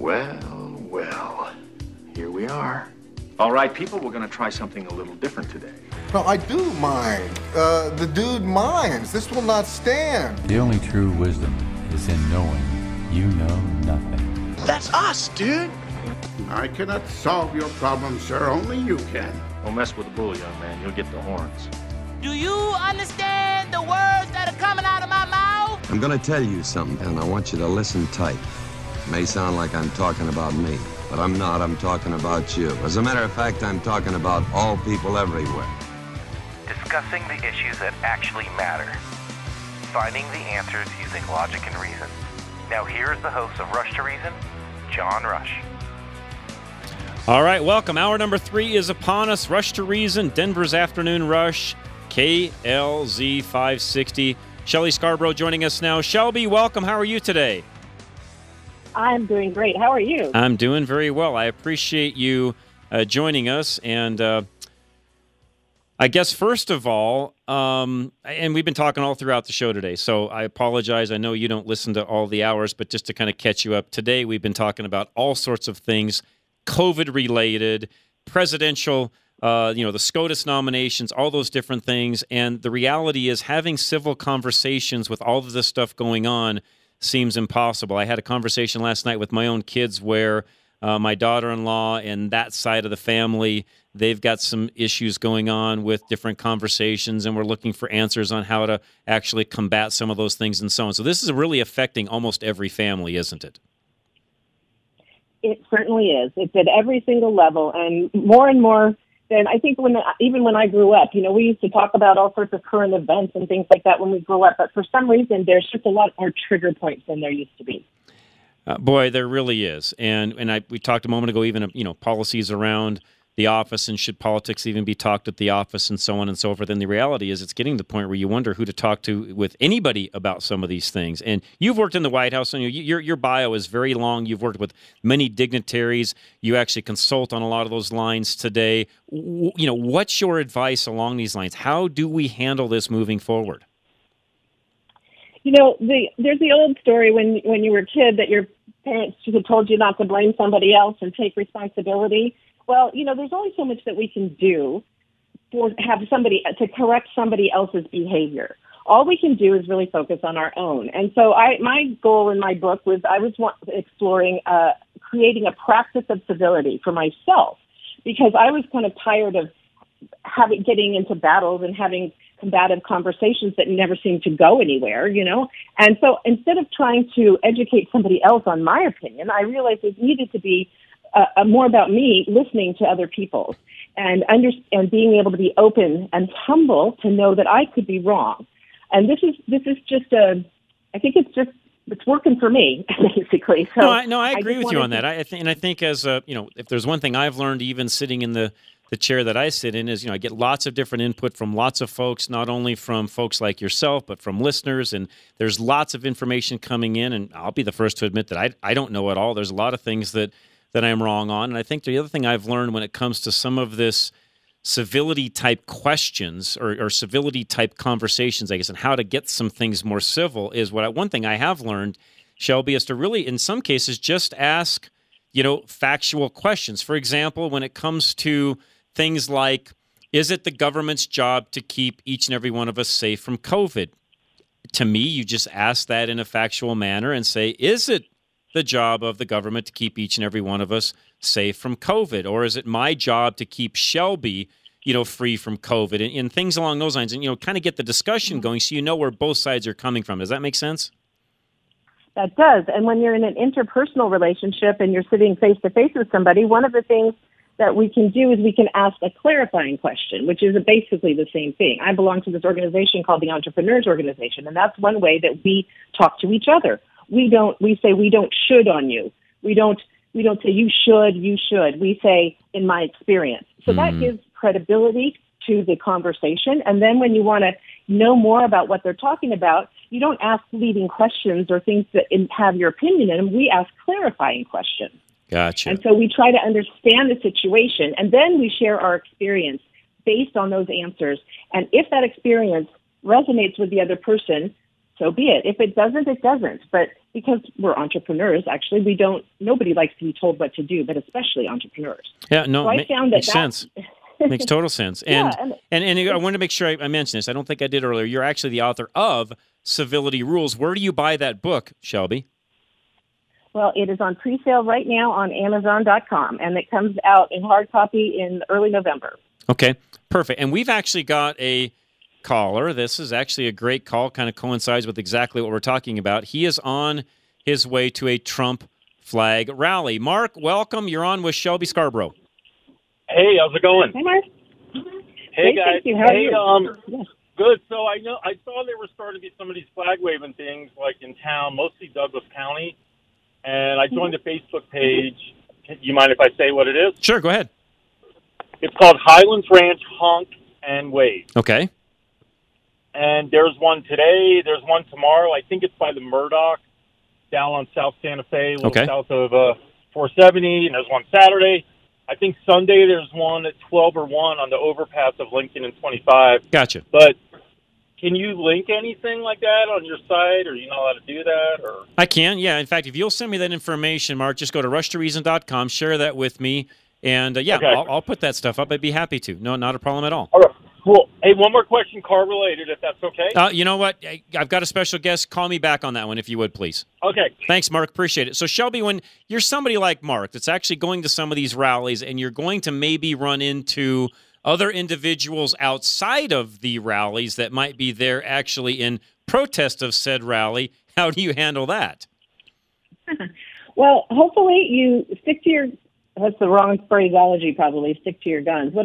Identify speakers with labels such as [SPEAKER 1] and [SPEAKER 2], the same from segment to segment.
[SPEAKER 1] Well, well, here we are. All right, people, we're going to try something a little different today.
[SPEAKER 2] No, I do mind. The dude minds. This will not stand.
[SPEAKER 3] The only true wisdom is in knowing you know nothing.
[SPEAKER 1] That's us, dude.
[SPEAKER 4] I cannot solve your problem, sir. Only you can.
[SPEAKER 1] Don't mess with the bull, young man. You'll get the horns.
[SPEAKER 5] Do you understand the words that are coming out of my mouth?
[SPEAKER 6] I'm gonna tell you something, and I want you to listen tight. It may sound like I'm talking about me, but I'm not. I'm talking about you. As a matter of fact, I'm talking about all people everywhere.
[SPEAKER 7] Discussing the issues that actually matter. Finding the answers using logic and reason. Now here is the host of Rush to Reason, John Rush.
[SPEAKER 8] All right, welcome. Hour number 3 is upon us. Rush to Reason, Denver's Afternoon Rush, KLZ 560. Shelby Scarborough joining us now. Shelby, welcome. How are you today?
[SPEAKER 9] I'm doing great. How are you?
[SPEAKER 8] I'm doing very well. I appreciate you joining us. And I guess, first of all, and we've been talking all throughout the show today, so I apologize. I know you don't listen to all the hours, but just to kind of catch you up, today we've been talking about all sorts of things, COVID-related, presidential, the SCOTUS nominations, all those different things. And the reality is having civil conversations with all of this stuff going on seems impossible. I had a conversation last night with my own kids where my daughter-in-law and that side of the family, they've got some issues going on with different conversations, and we're looking for answers on how to actually combat some of those things and so on. So this is really affecting almost every family, isn't it?
[SPEAKER 9] It certainly is. It's at every single level, and more than I think even when I grew up. We used to talk about all sorts of current events and things like that when we grew up, but for some reason there's just a lot more trigger points than there used to be.
[SPEAKER 8] Boy, there really is. And we talked a moment ago even, policies around the office and should politics even be talked at the office and so on and so forth. And the reality is it's getting to the point where you wonder who to talk to with anybody about some of these things. And you've worked in the White House, and your bio is very long. You've worked with many dignitaries. You actually consult on a lot of those lines today. What's your advice along these lines? How do we handle this moving forward?
[SPEAKER 9] There's the old story when you were a kid that your parents had told you not to blame somebody else and take responsibility. Well, there's only so much that we can do to correct somebody else's behavior. All we can do is really focus on our own. And so my goal in my book was I was exploring creating a practice of civility for myself, because I was kind of tired of getting into battles and having combative conversations that never seemed to go anywhere, And so instead of trying to educate somebody else on my opinion, I realized it needed to be more about me listening to other people and being able to be open and humble to know that I could be wrong. And this is just I think it's working for me, basically. So
[SPEAKER 8] I agree with you on that. I think as if there's one thing I've learned, even sitting in the chair that I sit in, is I get lots of different input from lots of folks, not only from folks like yourself, but from listeners. And there's lots of information coming in, and I'll be the first to admit that I don't know it all. There's a lot of things that I'm wrong on. And I think the other thing I've learned when it comes to some of this civility-type questions or civility-type conversations, I guess, and how to get some things more civil is one thing I have learned, Shelby, is to really, in some cases, just ask, factual questions. For example, when it comes to things like, is it the government's job to keep each and every one of us safe from COVID? To me, you just ask that in a factual manner and say, is it the job of the government to keep each and every one of us safe from COVID? Or is it my job to keep Shelby, free from COVID? And things along those lines, and, kind of get the discussion going so where both sides are coming from. Does that make sense?
[SPEAKER 9] That does. And when you're in an interpersonal relationship and you're sitting face-to-face with somebody, one of the things that we can do is we can ask a clarifying question, which is basically the same thing. I belong to this organization called the Entrepreneurs Organization, and that's one way that we talk to each other. We say we don't should on you. We don't say you should. We say in my experience. So that gives credibility to the conversation. And then when you want to know more about what they're talking about, you don't ask leading questions or things that have your opinion in them. We ask clarifying questions.
[SPEAKER 8] Gotcha.
[SPEAKER 9] And so we try to understand the situation, and then we share our experience based on those answers. And if that experience resonates with the other person, so be it. If it doesn't, it doesn't. But because we're entrepreneurs, actually, nobody likes to be told what to do, but especially entrepreneurs.
[SPEAKER 8] Yeah, no,
[SPEAKER 9] so I found
[SPEAKER 8] makes sense. Makes total sense. And,
[SPEAKER 9] yeah,
[SPEAKER 8] and I wanted to make sure I mentioned this. I don't think I did earlier. You're actually the author of Civility Rules. Where do you buy that book, Shelby?
[SPEAKER 9] Well, it is on pre-sale right now on Amazon.com, and it comes out in hard copy in early November.
[SPEAKER 8] Okay, perfect. And we've actually got a caller. This is actually a great call, kind of coincides with exactly what we're talking about. He is on his way to a Trump flag rally. Mark, welcome. You're on with Shelby Scarborough.
[SPEAKER 10] Hey, how's it going?
[SPEAKER 9] Hi, Mark.
[SPEAKER 10] Hey,
[SPEAKER 9] Great,
[SPEAKER 10] guys.
[SPEAKER 9] thank you. How are you?
[SPEAKER 10] Yes. Good. So I saw there were starting to be some of these flag waving things like in town, mostly Douglas County, and I joined the Facebook page. You mind if I say what it is?
[SPEAKER 8] Sure, go ahead.
[SPEAKER 10] It's called Highlands Ranch Honk and Wave.
[SPEAKER 8] Okay.
[SPEAKER 10] And there's one today. There's one tomorrow. I think it's by the Murdoch down on South Santa Fe, a little south of 470. And there's one Saturday. I think Sunday there's one at 12 or 1 on the overpass of Lincoln and 25.
[SPEAKER 8] Gotcha.
[SPEAKER 10] But can you link anything like that on your site, or are you not allowed to do that? Or
[SPEAKER 8] I can, yeah. In fact, if you'll send me that information, Mark, just go to rushtoreason.com, share that with me, and
[SPEAKER 10] Okay.
[SPEAKER 8] I'll put that stuff up. I'd be happy to. No, not a problem at all.
[SPEAKER 10] All right, cool. Hey, one more question, car-related, if that's okay?
[SPEAKER 8] You know what? I've got a special guest. Call me back on that one, if you would, please.
[SPEAKER 10] Okay.
[SPEAKER 8] Thanks, Mark. Appreciate it. So, Shelby, when you're somebody like Mark that's actually going to some of these rallies and you're going to maybe run into other individuals outside of the rallies that might be there actually in protest of said rally, how do you handle that?
[SPEAKER 9] Well, hopefully you stick to your, that's the wrong phraseology probably, stick to your guns.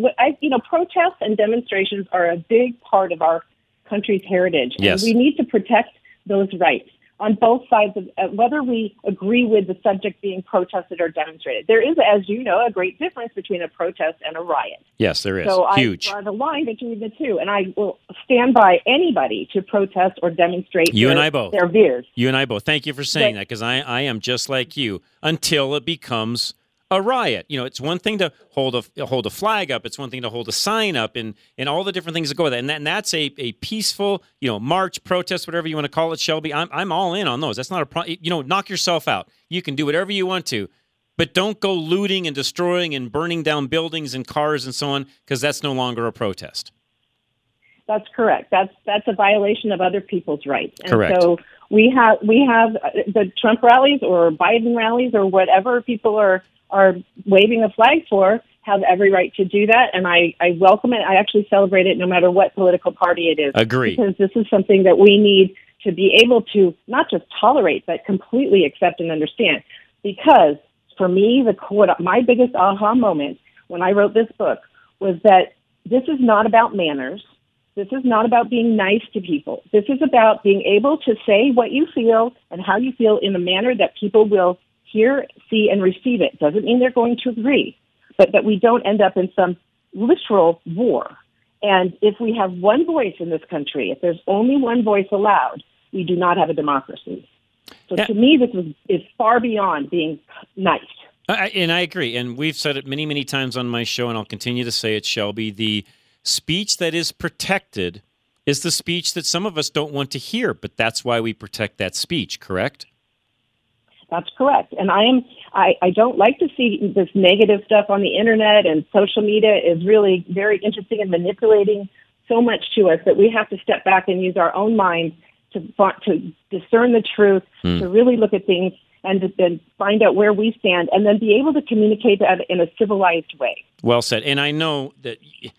[SPEAKER 9] Protests and demonstrations are a big part of our country's heritage.
[SPEAKER 8] Yes.
[SPEAKER 9] And we need to protect those rights on both sides of whether we agree with the subject being protested or demonstrated. There is, as you know, a great difference between a protest and a riot.
[SPEAKER 8] Yes, there is.
[SPEAKER 9] So
[SPEAKER 8] Huge.
[SPEAKER 9] I draw the line between the two, and I will stand by anybody to protest or demonstrate
[SPEAKER 8] and I both.
[SPEAKER 9] Their views.
[SPEAKER 8] You and I both. Thank you for saying that, because I am just like you until it becomes a riot. You know, it's one thing to hold a flag up. It's one thing to hold a sign up, and all the different things that go with that. And that's a peaceful, march, protest, whatever you want to call it, Shelby. I'm all in on those. That's not a problem. Knock yourself out. You can do whatever you want to, but don't go looting and destroying and burning down buildings and cars and so on, because that's no longer a protest.
[SPEAKER 9] That's correct. That's a violation of other people's rights. And
[SPEAKER 8] correct.
[SPEAKER 9] So we have the Trump rallies or Biden rallies or whatever people are waving a flag for have every right to do that, and I welcome it. I actually celebrate it no matter what political party it is.
[SPEAKER 8] Agree.
[SPEAKER 9] Because this is something that we need to be able to not just tolerate, but completely accept and understand. Because for me, my biggest aha moment when I wrote this book was that this is not about manners. This is not about being nice to people. This is about being able to say what you feel and how you feel in a manner that people will hear, see, and receive it. Doesn't mean they're going to agree, but that we don't end up in some literal war. And if we have one voice in this country, if there's only one voice allowed, we do not have a democracy. So to me, this is far beyond being nice.
[SPEAKER 8] And I agree. And we've said it many, many times on my show, and I'll continue to say it, Shelby. The speech that is protected is the speech that some of us don't want to hear, but that's why we protect that speech, correct?
[SPEAKER 9] That's correct. And I don't like to see this negative stuff on the internet, and social media is really very interesting in manipulating so much to us that we have to step back and use our own mind to discern the truth, to really look at things and to then find out where we stand, and then be able to communicate that in a civilized way.
[SPEAKER 8] Well said. And I know that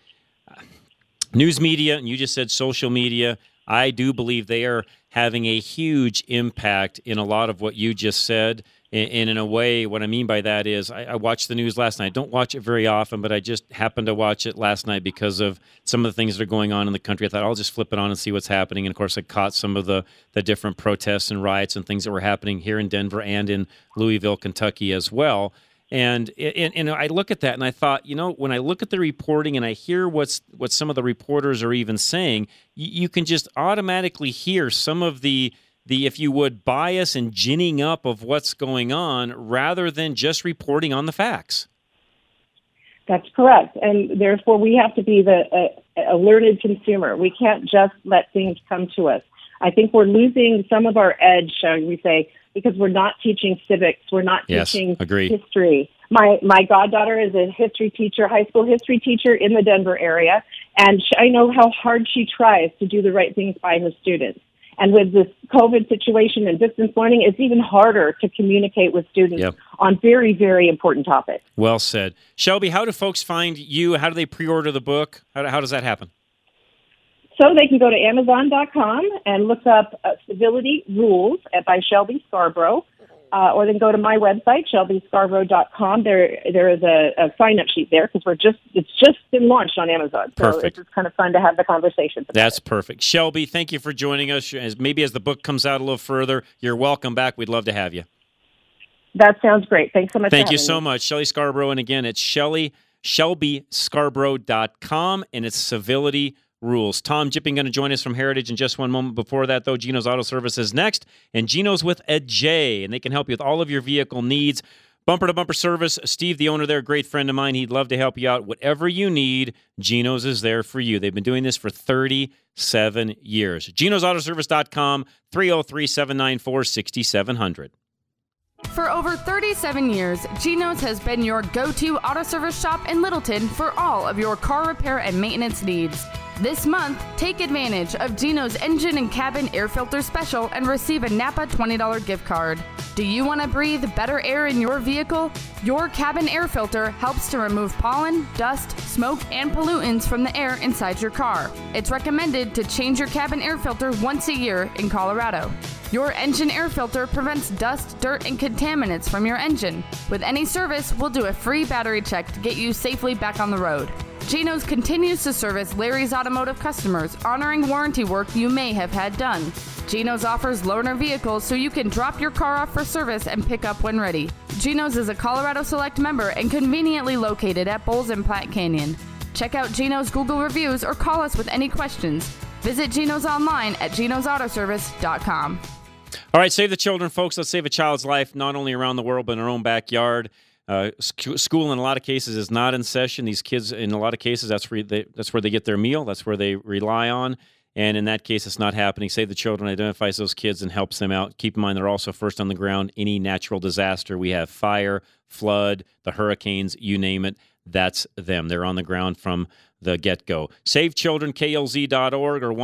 [SPEAKER 8] news media, and you just said social media, I do believe they are having a huge impact in a lot of what you just said. And in a way, what I mean by that is I watched the news last night. I don't watch it very often, but I just happened to watch it last night because of some of the things that are going on in the country. I thought I'll just flip it on and see what's happening. And, of course, I caught some of the different protests and riots and things that were happening here in Denver and in Louisville, Kentucky as well. And I look at that and I thought, when I look at the reporting and I hear what some of the reporters are even saying, you can just automatically hear some of the, if you would, bias and ginning up of what's going on rather than just reporting on the facts.
[SPEAKER 9] That's correct. And therefore, we have to be the alerted consumer. We can't just let things come to us. I think we're losing some of our edge, shall we say, because we're not teaching civics. We're not teaching history. My goddaughter is a history teacher, high school history teacher in the Denver area, and I know how hard she tries to do the right things by her students. And with this COVID situation and distance learning, it's even harder to communicate with students on very, very important topics.
[SPEAKER 8] Well said. Shelby, how do folks find you? How do they pre-order the book? How does that happen?
[SPEAKER 9] So they can go to Amazon.com and look up Civility Rules by Shelby Scarborough, or they can go to my website, ShelbyScarborough.com. There is a sign-up sheet there because it's just been launched on Amazon. So
[SPEAKER 8] Perfect.
[SPEAKER 9] It's just kind of fun to have the conversation.
[SPEAKER 8] That's perfect. Shelby, thank you for joining us. Maybe as the book comes out a little further, you're welcome back. We'd love to have you.
[SPEAKER 9] That sounds great. Thanks so much.
[SPEAKER 8] Thank you so much, Shelly Scarborough. And again, it's ShelbyScarborough.com, and it's Civility Rules. Tom Jipping going to join us from Heritage in just one moment. Before that, though, Gino's Auto Service is next, and Gino's with a J, and they can help you with all of your vehicle needs. Bumper-to-bumper service. Steve, the owner there, great friend of mine. He'd love to help you out. Whatever you need, Gino's is there for you. They've been doing this for 37 years. Gino'sAutoservice.com, 303-794-6700.
[SPEAKER 11] For over 37 years, Gino's has been your go-to auto service shop in Littleton for all of your car repair and maintenance needs. This month, take advantage of Gino's Engine and Cabin Air Filter Special and receive a Napa $20 gift card. Do you want to breathe better air in your vehicle? Your cabin air filter helps to remove pollen, dust, smoke, and pollutants from the air inside your car. It's recommended to change your cabin air filter once a year in Colorado. Your engine air filter prevents dust, dirt, and contaminants from your engine. With any service, we'll do a free battery check to get you safely back on the road. Gino's continues to service Larry's Automotive customers, honoring warranty work you may have had done. Gino's offers loaner vehicles so you can drop your car off for service and pick up when ready. Gino's is a Colorado Select member and conveniently located at Bowles and Platte Canyon. Check out Gino's Google reviews or call us with any questions. Visit Gino's online at Gino'sAutoservice.com.
[SPEAKER 8] All right, save the children, folks. Let's save a child's life, not only around the world, but in our own backyard. School, in a lot of cases, is not in session. These kids, in a lot of cases, that's where they get their meal. That's where they rely on. And in that case, it's not happening. Save the Children identifies those kids and helps them out. Keep in mind, they're also first on the ground. Any natural disaster, we have fire, flood, the hurricanes, you name it, that's them. They're on the ground from the get-go. SaveChildrenKLZ.org or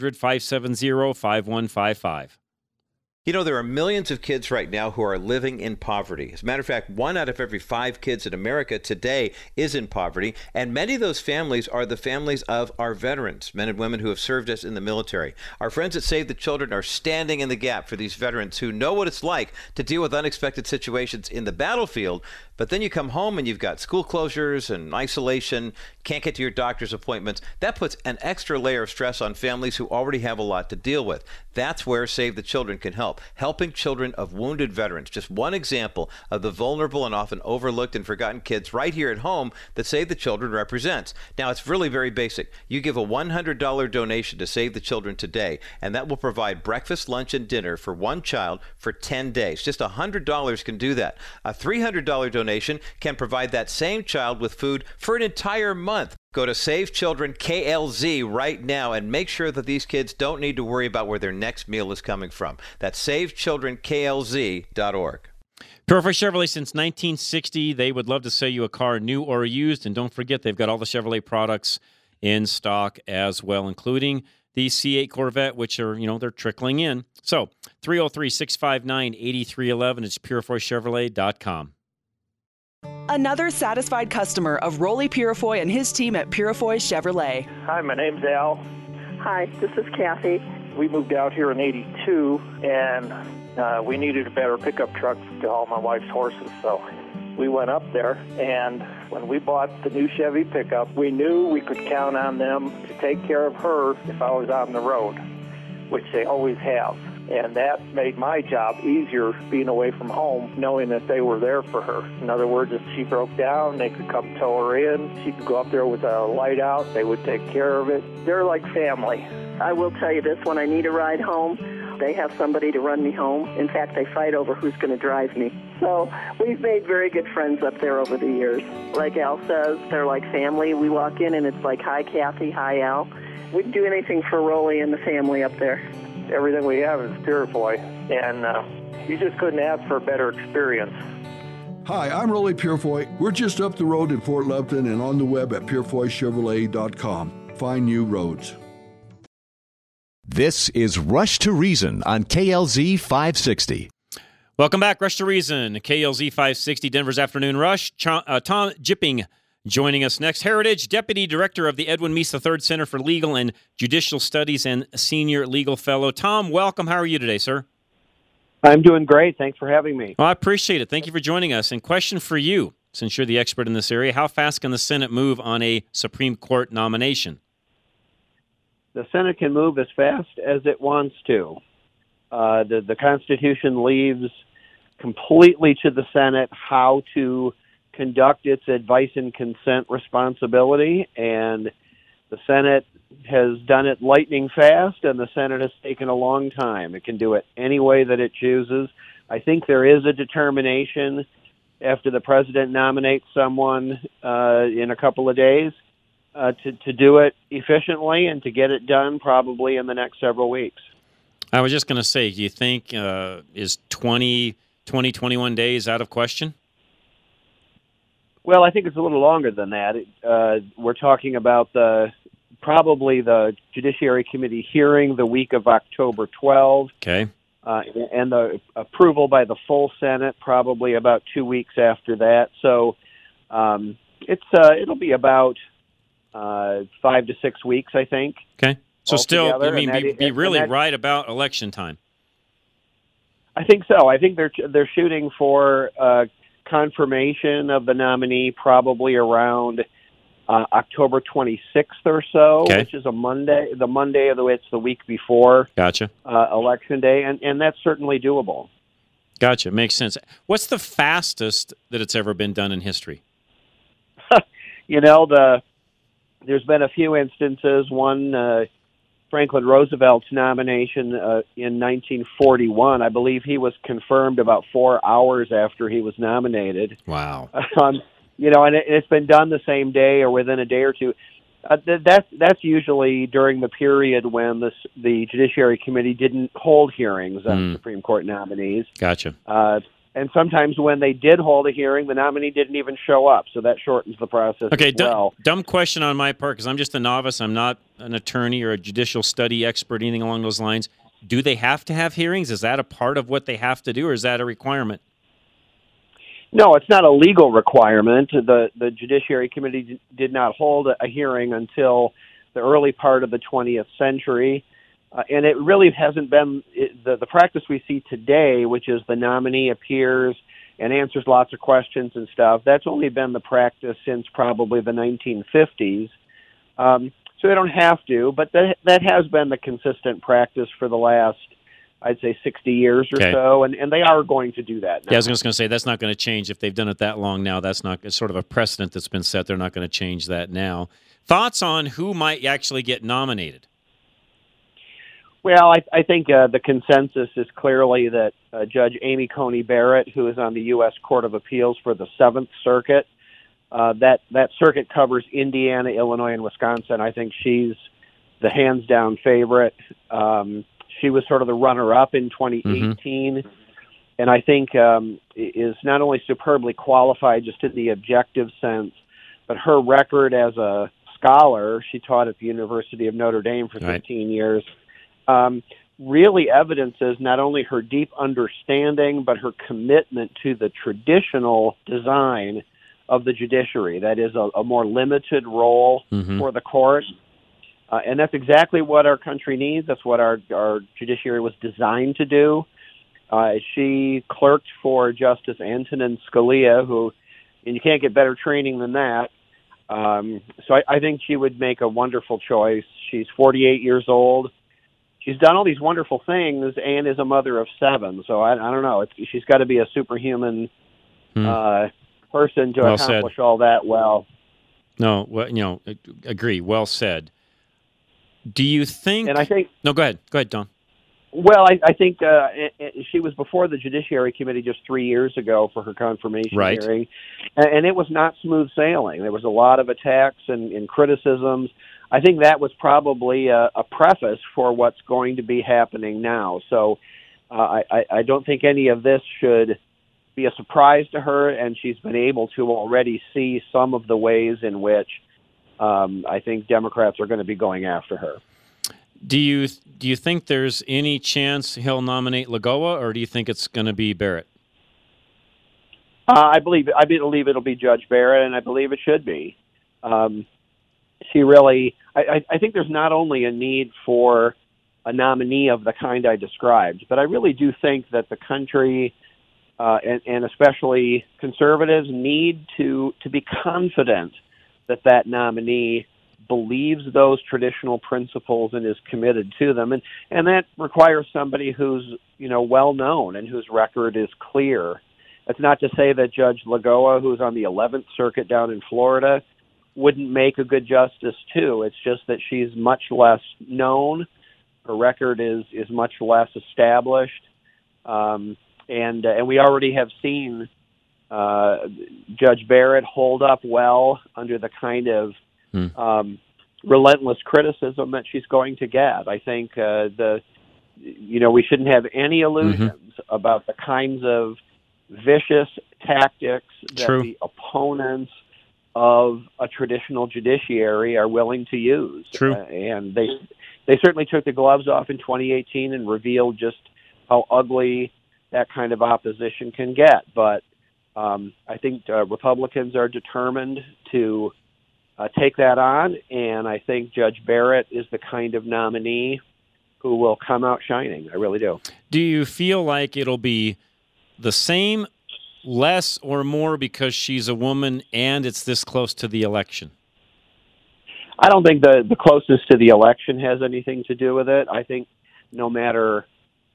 [SPEAKER 8] 1-800-570-5155.
[SPEAKER 12] You know, there are millions of kids right now who are living in poverty. As a matter of fact, 1 out of every 5 kids in America today is in poverty, and many of those families are the families of our veterans, men and women who have served us in the military. Our friends at Save the Children are standing in the gap for these veterans who know what it's like to deal with unexpected situations in the battlefield, but then you come home and you've got school closures and isolation, can't get to your doctor's appointments. That puts an extra layer of stress on families who already have a lot to deal with. That's where Save the Children can help. Helping children of wounded veterans. Just one example of the vulnerable and often overlooked and forgotten kids right here at home that Save the Children represents. Now, it's really very basic. You give a $100 donation to Save the Children today, and that will provide breakfast, lunch, and dinner for one child for 10 days. Just $100 can do that. A $300 donation can provide that same child with food for an entire month. Go to Save Children KLZ right now and make sure that these kids don't need to worry about where their next meal is coming from. That's SaveChildrenKLZ.org.
[SPEAKER 8] Pure Fresh Chevrolet since 1960. They would love to sell you a car new or used. And don't forget, they've got all the Chevrolet products in stock as well, including the C8 Corvette, which are, they're trickling in. So 303-659-8311. It's PureFreshChevrolet.com.
[SPEAKER 13] Another satisfied customer of Rolly Purifoy and his team at Purifoy Chevrolet.
[SPEAKER 10] Hi, my name's Al.
[SPEAKER 9] Hi, this is Kathy.
[SPEAKER 10] We moved out here in '82, and we needed a better pickup truck to haul my wife's horses, so we went up there, and when we bought the new Chevy pickup, we knew we could count on them to take care of her if I was on the road, which they always have. And that made my job easier being away from home, knowing that they were there for her. In other words, if she broke down, they could come tow her in. She could go up there with a light out. They would take care of it. They're like family.
[SPEAKER 9] I will tell you this, when I need a ride home, they have somebody to run me home. In fact, they fight over who's going to drive me. So we've made very good friends up there over the years. Like Al says, they're like family. We walk in and it's like, hi, Kathy, hi, Al. We'd do anything for Rolly and the family up there.
[SPEAKER 14] everything we have is Purifoy, and you just couldn't ask for a better experience.
[SPEAKER 15] Hi, I'm Rolly Purifoy. We're just up the road in Fort Leupton and on the web at PurifoyChevrolet.com. Find new roads.
[SPEAKER 16] This is Rush to Reason on KLZ 560.
[SPEAKER 8] Welcome back, Rush to Reason, KLZ 560, Denver's Afternoon Rush. Tom Jipping joining us next. Heritage Deputy Director of the Edwin Meese III Center for Legal and Judicial Studies and Senior Legal Fellow. Tom, welcome. How are you today, sir?
[SPEAKER 17] I'm doing great. Thanks for having me.
[SPEAKER 8] Well, I appreciate it. Thank you for joining us. And question for you, since you're the expert in this area, how fast can the Senate move on a Supreme Court nomination?
[SPEAKER 17] The Senate can move as fast as it wants to. The Constitution leaves completely to the Senate how to conduct its advice and consent responsibility, and the Senate has done it lightning fast, and the Senate has taken a long time. It can do it any way that it chooses. I think there is a determination after the president nominates someone in a couple of days to do it efficiently and to get it done probably in the next several weeks.
[SPEAKER 8] I was just going to say, do you think is 21 days out of question?
[SPEAKER 17] Well, I think it's a little longer than that. We're talking about probably the Judiciary Committee hearing the week of October 12.
[SPEAKER 8] Okay.
[SPEAKER 17] And the approval by the full Senate probably about 2 weeks after that. So it'll be about 5 to 6 weeks, I think.
[SPEAKER 8] Okay. So still,
[SPEAKER 17] altogether.
[SPEAKER 8] I mean, be really right about election time.
[SPEAKER 17] I think so. I think they're shooting for confirmation of the nominee probably around October 26th or so, which is a Monday. The Monday of it's the week before.
[SPEAKER 8] Gotcha.
[SPEAKER 17] Election day, and that's certainly doable.
[SPEAKER 8] Gotcha. Makes sense. What's the fastest that it's ever been done in history?
[SPEAKER 17] There's been a few instances. One, Franklin Roosevelt's nomination in 1941. I believe he was confirmed about 4 hours after he was nominated.
[SPEAKER 8] Wow.
[SPEAKER 17] And it's been done the same day or within a day or two. That's usually during the period when the Judiciary Committee didn't hold hearings on Supreme Court nominees.
[SPEAKER 8] Gotcha.
[SPEAKER 17] And sometimes when they did hold a hearing, the nominee didn't even show up, so that shortens the process as well.
[SPEAKER 8] Dumb question on my part, because I'm just a novice. I'm not an attorney or a judicial study expert, anything along those lines. Do they have to have hearings? Is that a part of what they have to do, or is that a requirement?
[SPEAKER 17] No, it's not a legal requirement. The Judiciary Committee did not hold a hearing until the early part of the 20th century. And it really hasn't been the practice we see today, which is the nominee appears and answers lots of questions and stuff. That's only been the practice since probably the 1950s. So they don't have to, but that has been the consistent practice for the last, I'd say, 60 years or so, and they are going to do that now.
[SPEAKER 8] Yeah, I was just going to say, that's not going to change. If they've done it that long now, it's sort of a precedent that's been set. They're not going to change that now. Thoughts on who might actually get nominated?
[SPEAKER 17] Well, I think the consensus is clearly that Judge Amy Coney Barrett, who is on the U.S. Court of Appeals for the Seventh Circuit, that circuit covers Indiana, Illinois, and Wisconsin. I think she's the hands-down favorite. She was sort of the runner-up in 2018, and I think is not only superbly qualified just in the objective sense, but her record as a scholar, she taught at the University of Notre Dame for 15 years, really evidences not only her deep understanding, but her commitment to the traditional design of the judiciary. That is a more limited role for the court. And that's exactly what our country needs. That's what our judiciary was designed to do. She clerked for Justice Antonin Scalia, and you can't get better training than that. So I think she would make a wonderful choice. She's 48 years old. She's done all these wonderful things and is a mother of 7. So I don't know. She's got to be a superhuman person to accomplish all that well.
[SPEAKER 8] No, agree. Well said. Do you think?
[SPEAKER 17] And I think.
[SPEAKER 8] No, go ahead. Go ahead, Don.
[SPEAKER 17] Well, I think she was before the Judiciary Committee just 3 years ago for her confirmation hearing, and it was not smooth sailing. There was a lot of attacks and criticisms. I think that was probably a preface for what's going to be happening now. So I don't think any of this should be a surprise to her, and she's been able to already see some of the ways in which I think Democrats are going to be going after her.
[SPEAKER 8] Do you think there's any chance he'll nominate Lagoa, or do you think it's going to be Barrett?
[SPEAKER 17] I believe it'll be Judge Barrett, and I believe it should be. She really, I think there's not only a need for a nominee of the kind I described, but I really do think that the country, and especially conservatives, need to be confident that nominee believes those traditional principles and is committed to them, and that requires somebody who's well known and whose record is clear. That's not to say that Judge Lagoa, who's on the 11th Circuit down in Florida, wouldn't make a good justice too. It's just that she's much less known. Her record is much less established, and we already have seen Judge Barrett hold up well under the kind of relentless criticism that she's going to get. I think we shouldn't have any illusions about the kinds of vicious tactics that the opponents of a traditional judiciary are willing to use.
[SPEAKER 8] True.
[SPEAKER 17] And they certainly took the gloves off in 2018 and revealed just how ugly that kind of opposition can get. But I think Republicans are determined to take that on, and I think Judge Barrett is the kind of nominee who will come out shining. I really do.
[SPEAKER 8] Do you feel like it'll be the same, less, or more because she's a woman and it's this close to the election?
[SPEAKER 17] I don't think the closeness to the election has anything to do with it. I think no matter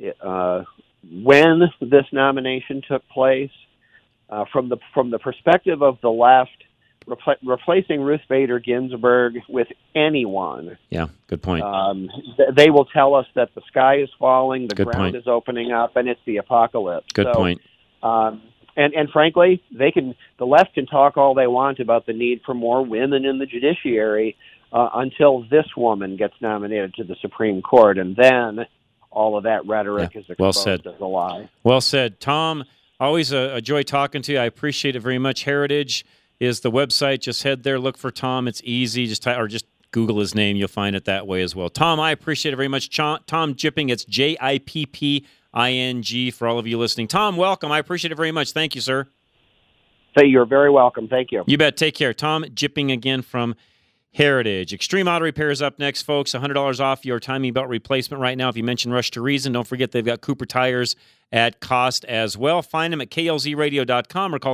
[SPEAKER 17] when this nomination took place, from the perspective of the left, replacing Ruth Bader Ginsburg with anyone.
[SPEAKER 8] Yeah, good point.
[SPEAKER 17] They will tell us that the sky is falling, the ground is opening up, and it's the apocalypse.
[SPEAKER 8] Good point.
[SPEAKER 17] And frankly, the left can talk all they want about the need for more women in the judiciary until this woman gets nominated to the Supreme Court, and then all of that rhetoric is exposed as a lie.
[SPEAKER 8] Well said. Tom, always a joy talking to you. I appreciate it very much. Heritage is the website. Just head there, look for Tom. It's easy. Just Google his name. You'll find it that way as well. Tom, I appreciate it very much. Tom Jipping, it's Jipping for all of you listening. Tom, welcome. I appreciate it very much. Thank you, sir.
[SPEAKER 17] You're very welcome. Thank you.
[SPEAKER 8] You bet. Take care. Tom Jipping again from Heritage. Extreme Auto Repair is up next, folks. $100 off your timing belt replacement right now. If you mention Rush to Reason, don't forget they've got Cooper tires at cost as well. Find them at klzradio.com or call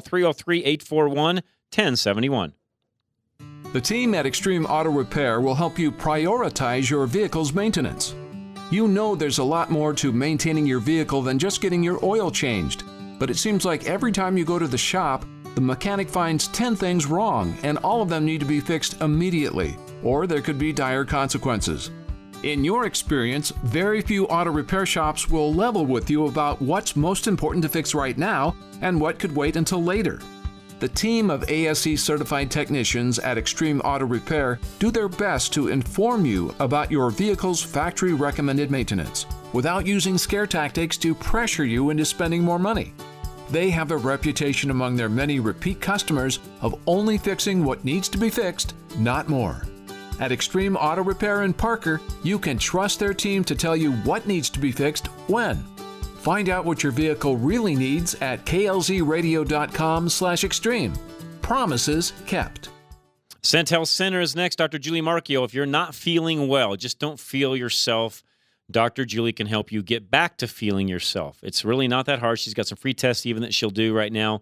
[SPEAKER 8] 303-841-1071.
[SPEAKER 18] The team at Extreme Auto Repair will help you prioritize your vehicle's maintenance. You know there's a lot more to maintaining your vehicle than just getting your oil changed. But it seems like every time you go to the shop, the mechanic finds 10 things wrong, and all of them need to be fixed immediately, or there could be dire consequences. In your experience, very few auto repair shops will level with you about what's most important to fix right now and what could wait until later. The team of ASE certified technicians at Extreme Auto Repair do their best to inform you about your vehicle's factory recommended maintenance without using scare tactics to pressure you into spending more money. They have a reputation among their many repeat customers of only fixing what needs to be fixed, not more. At Extreme Auto Repair in Parker, you can trust their team to tell you what needs to be fixed when. Find out what your vehicle really needs at klzradio.com/extreme. Promises kept.
[SPEAKER 8] Ascent Health Center is next. Dr. Julie Marchio. If you're not feeling well, just don't feel yourself, Dr. Julie can help you get back to feeling yourself. It's really not that hard. She's got some free tests even that she'll do right now.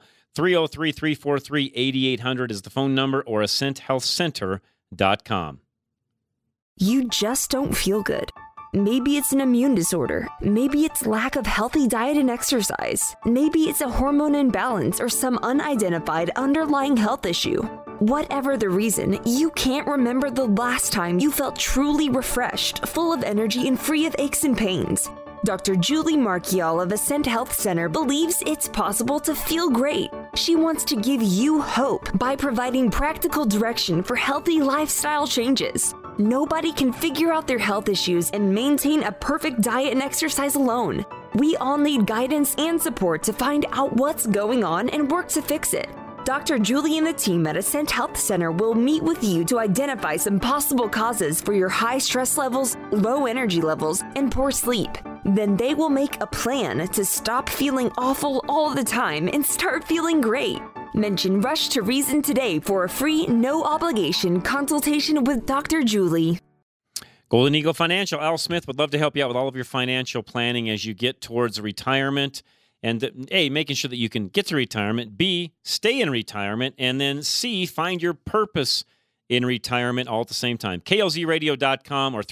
[SPEAKER 8] 303-343-8800 is the phone number, or ascenthealthcenter.com.
[SPEAKER 19] You just don't feel good. Maybe it's an immune disorder. Maybe it's lack of healthy diet and exercise. Maybe it's a hormone imbalance or some unidentified underlying health issue. Whatever the reason, you can't remember the last time you felt truly refreshed, full of energy, and free of aches and pains. Dr. Julie Marchio of Ascent Health Center believes it's possible to feel great. She wants to give you hope by providing practical direction for healthy lifestyle changes. Nobody can figure out their health issues and maintain a perfect diet and exercise alone. We all need guidance and support to find out what's going on and work to fix it. Dr. Julie and the team at Ascent Health Center will meet with you to identify some possible causes for your high stress levels, low energy levels, and poor sleep. Then they will make a plan to stop feeling awful all the time and start feeling great. Mention Rush to Reason today for a free, no-obligation consultation with Dr. Julie.
[SPEAKER 8] Golden Eagle Financial, Al Smith would love to help you out with all of your financial planning as you get towards retirement. And A, making sure that you can get to retirement. B, stay in retirement. And then C, find your purpose in retirement all at the same time. KLZradio.com or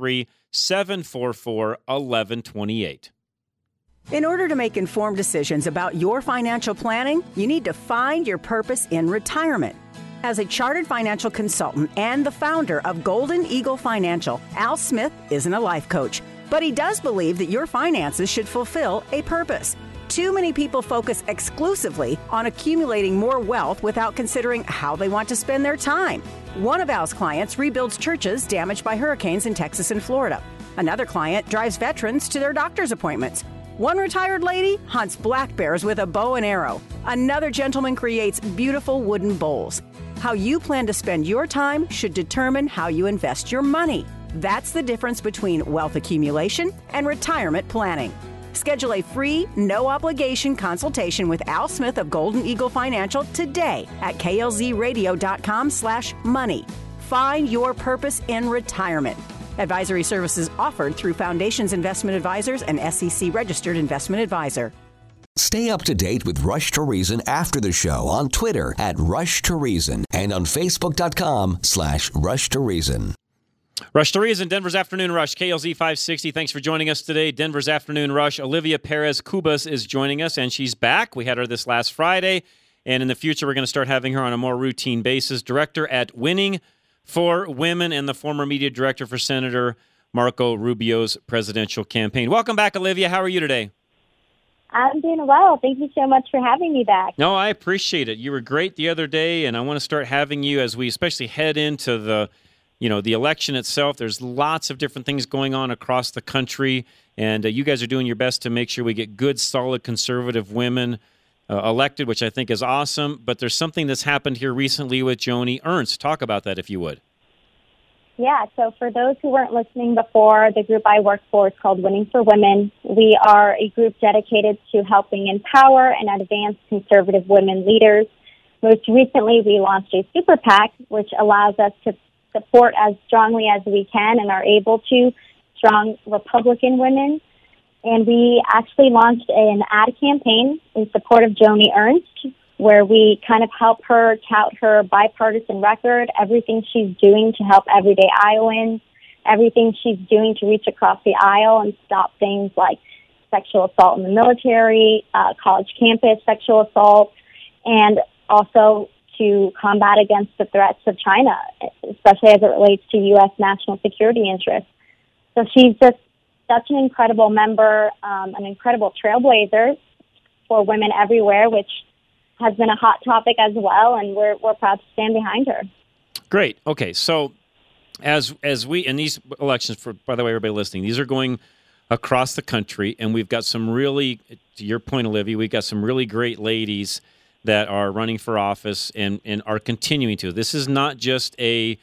[SPEAKER 8] 303-744-1128.
[SPEAKER 20] In order to make informed decisions about your financial planning, you need to find your purpose in retirement. As a chartered financial consultant and the founder of Golden Eagle Financial, Al Smith isn't a life coach, but he does believe that your finances should fulfill a purpose. Too many people focus exclusively on accumulating more wealth without considering how they want to spend their time. One of Al's clients rebuilds churches damaged by hurricanes in Texas and Florida. Another client drives veterans to their doctor's appointments. One retired lady hunts black bears with a bow and arrow. Another gentleman creates beautiful wooden bowls. How you plan to spend your time should determine how you invest your money. That's the difference between wealth accumulation and retirement planning. Schedule a free, no-obligation consultation with Al Smith of Golden Eagle Financial today at klzradio.com/money. Find your purpose in retirement. Advisory services offered through Foundations Investment Advisors and SEC-registered investment advisor.
[SPEAKER 16] Stay up to date with Rush to Reason after the show on Twitter at Rush to Reason and on Facebook.com/Rush to Reason.
[SPEAKER 8] Rush to Reason, Denver's Afternoon Rush, KLZ 560. Thanks for joining us today. Denver's Afternoon Rush. Olivia Perez-Cubas is joining us, and she's back. We had her this last Friday, and in the future we're going to start having her on a more routine basis. Director at Winning for Women and the former media director for Senator Marco Rubio's presidential campaign. Welcome back, Olivia. How are you today?
[SPEAKER 21] I'm doing well. Thank you so much for having me back.
[SPEAKER 8] No, I appreciate it. You were great the other day, and I want to start having you as we especially head into the election itself. There's lots of different things going on across the country, and you guys are doing your best to make sure we get good, solid, conservative women elected, which I think is awesome. But there's something that's happened here recently with Joni Ernst. Talk about that, if you would.
[SPEAKER 21] Yeah, so for those who weren't listening before, the group I work for is called Winning for Women. We are a group dedicated to helping empower and advance conservative women leaders. Most recently, we launched a super PAC, which allows us to support as strongly as we can and are able to strong Republican women. And we actually launched an ad campaign in support of Joni Ernst, where we kind of help her tout her bipartisan record, everything she's doing to help everyday Iowans, everything she's doing to reach across the aisle and stop things like sexual assault in the military, college campus sexual assault, and also to combat against the threats of China, especially as it relates to U.S. national security interests. So she's just such an incredible member, an incredible trailblazer for women everywhere, which has been a hot topic as well, and we're proud to stand behind her.
[SPEAKER 8] Great. Okay, so as we, in these elections, by the way, everybody listening, these are going across the country, and we've got some really, to your point, Olivia, we've got some really great ladies that are running for office and are continuing to. This is not just a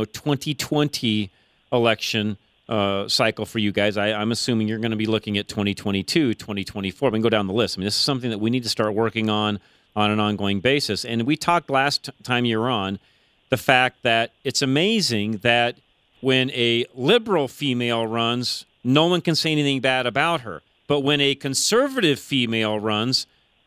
[SPEAKER 8] 2020 election cycle for you guys. I'm assuming you're going to be looking at 2022, 2024. We can go down the list. I mean, this is something that we need to start working on an ongoing basis. And we talked last time you were on the fact that it's amazing that when a liberal female runs, no one can say anything bad about her. But when a conservative female runs,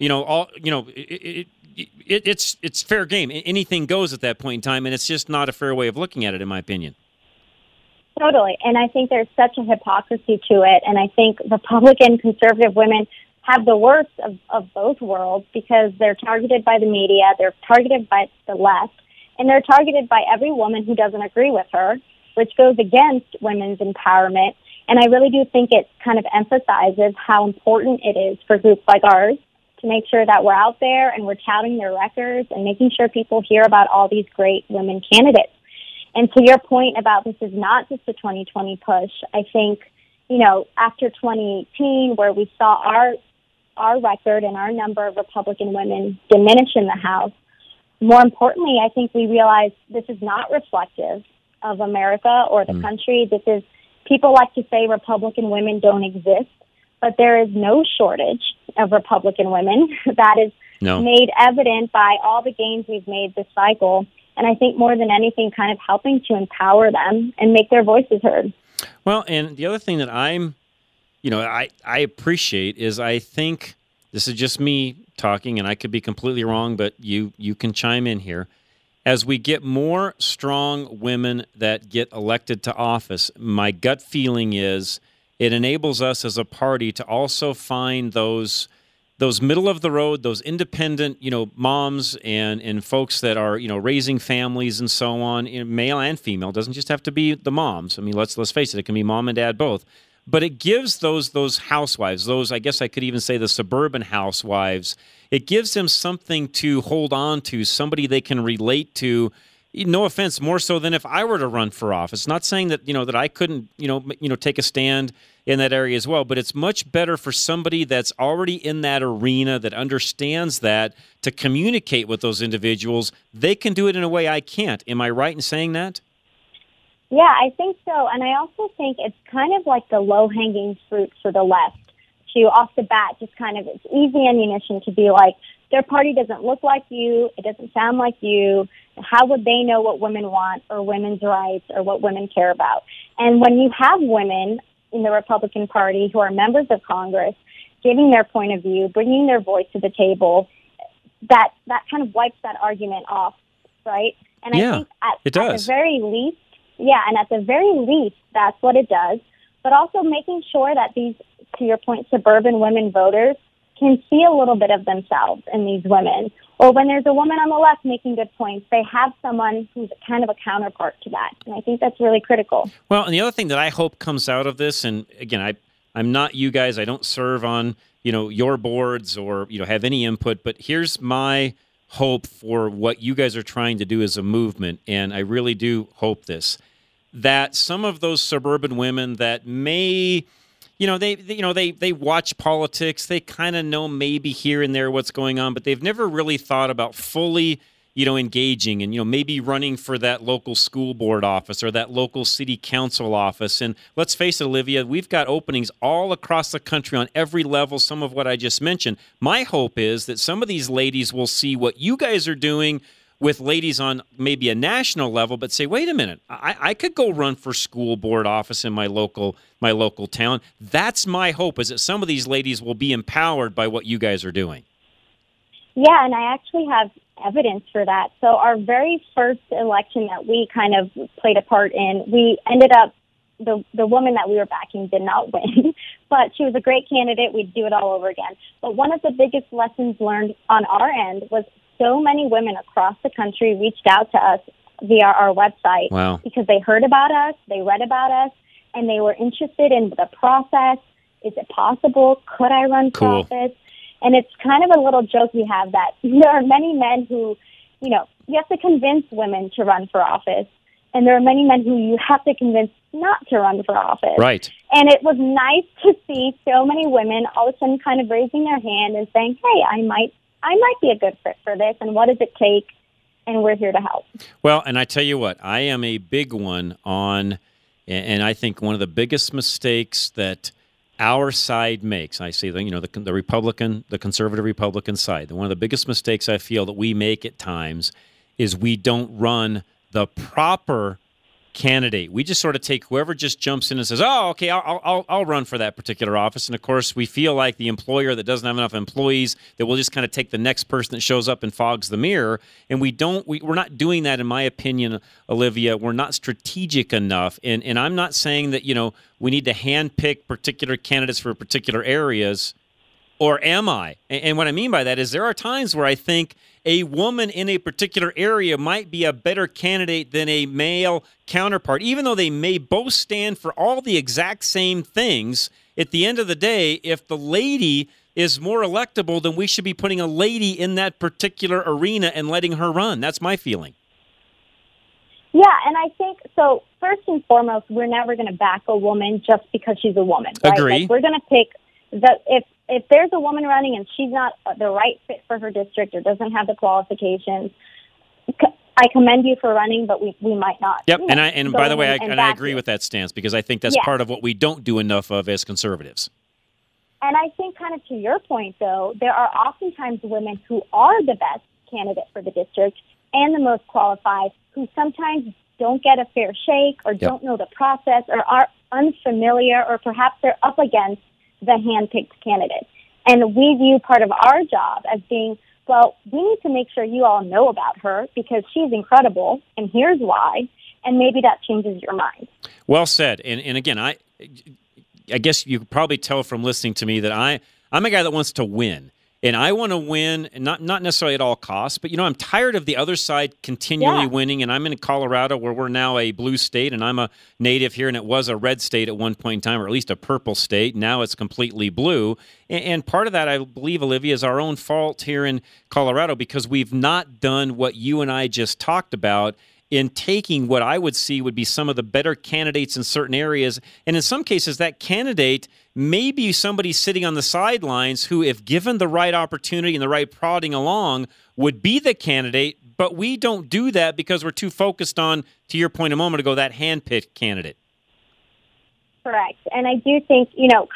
[SPEAKER 8] it's fair game. Anything goes at that point in time, and it's just not a fair way of looking at it, in my opinion.
[SPEAKER 21] Totally, and I think there's such a hypocrisy to it, and I think Republican conservative women have the worst of both worlds because they're targeted by the media, they're targeted by the left, and they're targeted by every woman who doesn't agree with her, which goes against women's empowerment. And I really do think it kind of emphasizes how important it is for groups like ours to make sure that we're out there and we're touting their records and making sure people hear about all these great women candidates. And to your point about this is not just a 2020 push, I think, after 2018, where we saw our record and our number of Republican women diminish in the House, more importantly, I think we realized this is not reflective of America or the country. This is, people like to say Republican women don't exist, but there is no shortage of Republican women. That is made evident by all the gains we've made this cycle. And I think more than anything, kind of helping to empower them and make their voices heard.
[SPEAKER 8] Well, and the other thing that I appreciate is, I think, this is just me talking, and I could be completely wrong, but you can chime in here. As we get more strong women that get elected to office, my gut feeling is it enables us as a party to also find those middle of the road, those independent, moms and folks that are, raising families and so on, male and female. It doesn't just have to be the moms. I mean, let's face it can be mom and dad both. But it gives those housewives, I guess I could even say the suburban housewives, it gives them something to hold on to, somebody they can relate to. No offense, more so than if I were to run for office. Not saying that that I couldn't take a stand in that area as well, but it's much better for somebody that's already in that arena, that understands that, to communicate with those individuals. They can do it in a way I can't. Am I right in saying that?
[SPEAKER 21] Yeah, I think so. And I also think it's kind of like the low-hanging fruit for the left to, off the bat, just kind of, it's easy ammunition to be like, their party doesn't look like you, it doesn't sound like you, how would they know what women want or women's rights or what women care about? And when you have women in the Republican Party who are members of Congress giving their point of view, bringing their voice to the table, that kind of wipes that argument off, right? And I think at the very least, and at the very least, that's what it does. But also making sure that these, to your point, suburban women voters can see a little bit of themselves in these women. Or when there's a woman on the left making good points, they have someone who's kind of a counterpart to that. And I think that's really critical.
[SPEAKER 8] Well, and the other thing that I hope comes out of this, and again, I'm not you guys, I don't serve on, your boards or, have any input, but here's my hope for what you guys are trying to do as a movement, and I really do hope this, that some of those suburban women that may, they watch politics, they kind of know maybe here and there what's going on, but they've never really thought about fully, engaging and, maybe running for that local school board office or that local city council office. And let's face it, Olivia, we've got openings all across the country on every level, some of what I just mentioned. My hope is that some of these ladies will see what you guys are doing with ladies on maybe a national level, but say, wait a minute, I could go run for school board office in my local town. That's my hope, is that some of these ladies will be empowered by what you guys are doing.
[SPEAKER 21] Yeah, and I actually have evidence for that. So our very first election that we kind of played a part in, we ended up, the woman that we were backing did not win, but she was a great candidate. We'd do it all over again. But one of the biggest lessons learned on our end was so many women across the country reached out to us via our website.
[SPEAKER 8] Wow.
[SPEAKER 21] Because they heard about us, they read about us, and they were interested in the process. Is it possible? Could I run for office? And it's kind of a little joke we have that there are many men who, you have to convince women to run for office. And there are many men who you have to convince not to run for office.
[SPEAKER 8] Right.
[SPEAKER 21] And it was nice to see so many women all of a sudden kind of raising their hand and saying, hey, I might be a good fit for this, and what does it take? And we're here to help. Well,
[SPEAKER 8] and I tell you what, I am a big one on, and I think one of the biggest mistakes that our side makes, I say the Republican, the conservative Republican side, one of the biggest mistakes I feel that we make at times is we don't run the proper candidate. We just sort of take whoever just jumps in and says, oh, okay, I'll run for that particular office. And of course, we feel like the employer that doesn't have enough employees, that will just kind of take the next person that shows up and fogs the mirror. And we're not doing that, in my opinion, Olivia. We're not strategic enough. And I'm not saying that, we need to handpick particular candidates for particular areas, or am I? And what I mean by that is there are times where I think a woman in a particular area might be a better candidate than a male counterpart, even though they may both stand for all the exact same things. At the end of the day, if the lady is more electable, then we should be putting a lady in that particular arena and letting her run. That's my feeling.
[SPEAKER 21] Yeah, and I think, so first and foremost, we're never going to back a woman just because she's a woman. Right?
[SPEAKER 8] Agree.
[SPEAKER 21] Like, we're going to pick, if there's a woman running and she's not the right fit for her district or doesn't have the qualifications, I commend you for running, but we might not.
[SPEAKER 8] Yep, and by the way, I agree with that stance because I think that's
[SPEAKER 21] Yeah.
[SPEAKER 8] part of what we don't do enough of as conservatives.
[SPEAKER 21] And I think kind of to your point, though, there are oftentimes women who are the best candidate for the district and the most qualified who sometimes don't get a fair shake or don't know the process or are unfamiliar or perhaps they're up against the hand-picked candidate. And we view part of our job as being, well, we need to make sure you all know about her because she's incredible, and here's why, and maybe that changes your mind.
[SPEAKER 8] Well said. And again, I guess you could probably tell from listening to me that I'm a guy that wants to win. And I want to win, not necessarily at all costs, but, I'm tired of the other side continually winning. And I'm in Colorado where we're now a blue state, and I'm a native here, and it was a red state at one point in time, or at least a purple state. Now it's completely blue. And part of that, I believe, Olivia, is our own fault here in Colorado because we've not done what you and I just talked about in taking what I would see would be some of the better candidates in certain areas. And in some cases, that candidate may be somebody sitting on the sidelines who, if given the right opportunity and the right prodding along, would be the candidate. But we don't do that because we're too focused on, to your point a moment ago, that hand-picked candidate.
[SPEAKER 21] Correct. And I do think,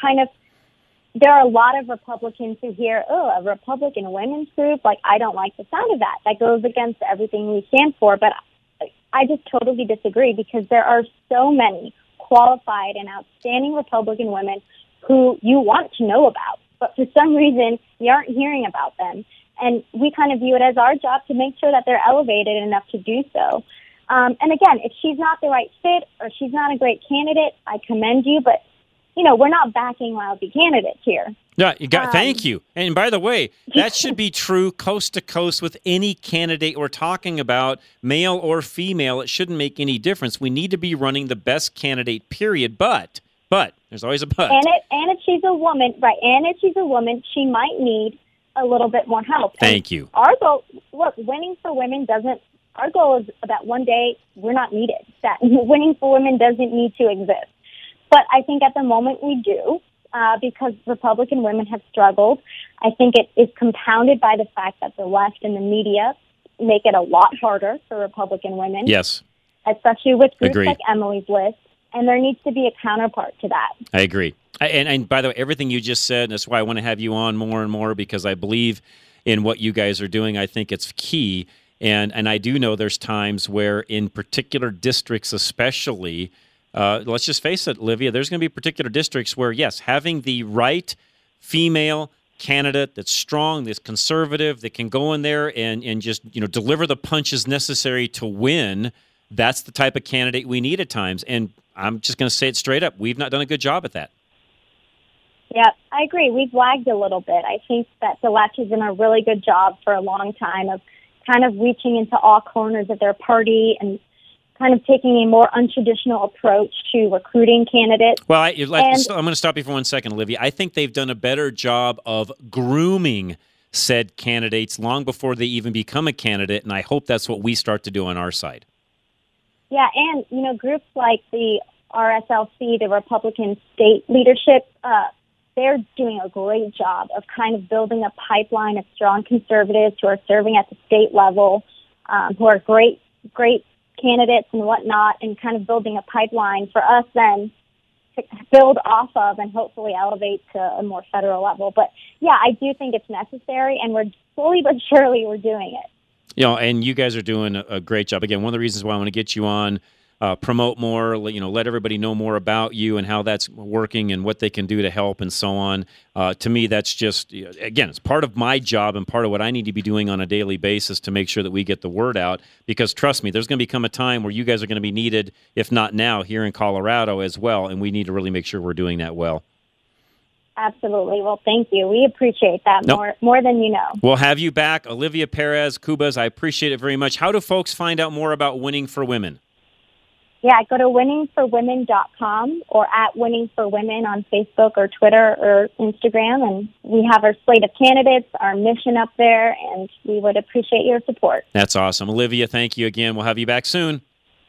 [SPEAKER 21] there are a lot of Republicans who hear, a Republican women's group, like, I don't like the sound of that. That goes against everything we stand for. But I just totally disagree because there are so many qualified and outstanding Republican women who you want to know about, but for some reason you aren't hearing about them. And we kind of view it as our job to make sure that they're elevated enough to do so. And again, if she's not the right fit or she's not a great candidate, I commend you, but we're not backing lousy candidates here.
[SPEAKER 8] Yeah, thank you. And by the way, that should be true coast to coast with any candidate we're talking about, male or female. It shouldn't make any difference. We need to be running the best candidate, period. But there's always a but.
[SPEAKER 21] And if she's a woman, right? And if she's a woman, she might need a little bit more help.
[SPEAKER 8] Thank you.
[SPEAKER 21] Our goal, look, winning for women doesn't. Our goal is that one day we're not needed. That winning for women doesn't need to exist. But I think at the moment we do. Because Republican women have struggled. I think it is compounded by the fact that the left and the media make it a lot harder for Republican women.
[SPEAKER 8] Yes.
[SPEAKER 21] Especially with groups
[SPEAKER 8] Agreed.
[SPEAKER 21] like Emily's List. And there needs to be a counterpart to that.
[SPEAKER 8] I agree. And by the way, everything you just said, and that's why I want to have you on more and more because I believe in what you guys are doing. I think it's key. And I do know there's times where in particular districts especially, let's just face it, Olivia, there's going to be particular districts where, yes, having the right female candidate that's strong, that's conservative, that can go in there and just, deliver the punches necessary to win, that's the type of candidate we need at times. And I'm just going to say it straight up. We've not done a good job at that.
[SPEAKER 21] Yeah, I agree. We've lagged a little bit. I think that the left has done a really good job for a long time of kind of reaching into all corners of their party and kind of taking a more untraditional approach to recruiting candidates.
[SPEAKER 8] Well, I'm going to stop you for 1 second, Olivia. I think they've done a better job of grooming said candidates long before they even become a candidate, and I hope that's what we start to do on our side.
[SPEAKER 21] Yeah, and, groups like the RSLC, the Republican state leadership, they're doing a great job of kind of building a pipeline of strong conservatives who are serving at the state level, who are great candidates and whatnot, and kind of building a pipeline for us then to build off of and hopefully elevate to a more federal level. But yeah, I do think it's necessary, and we're slowly but surely we're doing it.
[SPEAKER 8] And you guys are doing a great job. Again, one of the reasons why I want to get you on, promote more, let everybody know more about you and how that's working and what they can do to help and so on. To me, that's just, again, it's part of my job and part of what I need to be doing on a daily basis to make sure that we get the word out. Because trust me, there's going to become a time where you guys are going to be needed, if not now, here in Colorado as well. And we need to really make sure we're doing that well.
[SPEAKER 21] Absolutely. Well, thank you. We appreciate that more than you know.
[SPEAKER 8] We'll have you back. Olivia Perez Cubas, I appreciate it very much. How do folks find out more about Winning for Women?
[SPEAKER 21] Yeah, go to winningforwomen.com or at Winning for Women on Facebook or Twitter or Instagram. And we have our slate of candidates, our mission up there, and we would appreciate your support.
[SPEAKER 8] That's awesome. Olivia, thank you again. We'll have you back soon.